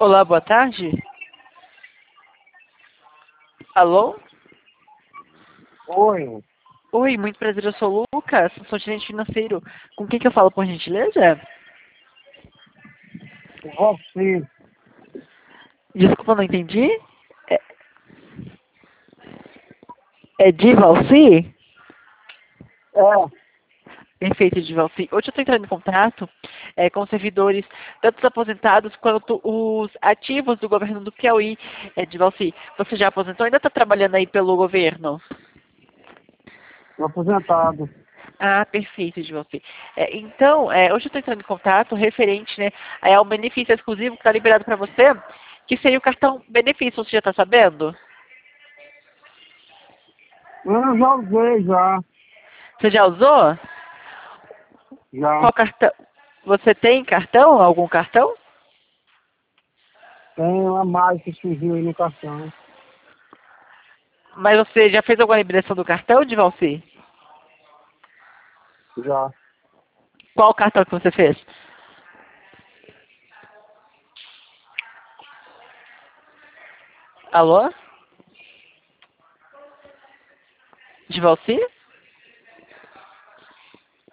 Olá, boa tarde. Alô? Oi, Oi, muito prazer, eu sou o Lucas, sou gerente financeiro. Com quem que eu falo, por gentileza? você, Desculpa, não entendi. É, é Divalci? é, Perfeito, Divalci. Hoje eu estou entrando em contato com servidores, tanto os aposentados quanto os ativos do governo do Piauí. Divalci, você já aposentou? Ainda está trabalhando aí pelo governo? tô aposentado. Ah, perfeito, Divalci. Então, hoje eu estou entrando em contato referente, né, ao benefício exclusivo que está liberado para você, que seria o cartão benefício, você já está sabendo? Eu já usei, Você já usou? já. Qual cartão? Você tem cartão? Algum cartão? Tem uma mais que surgiu aí no cartão, Mas você já fez alguma liberação do cartão, Divalci? já. Qual cartão que você fez? Alô? Divalci?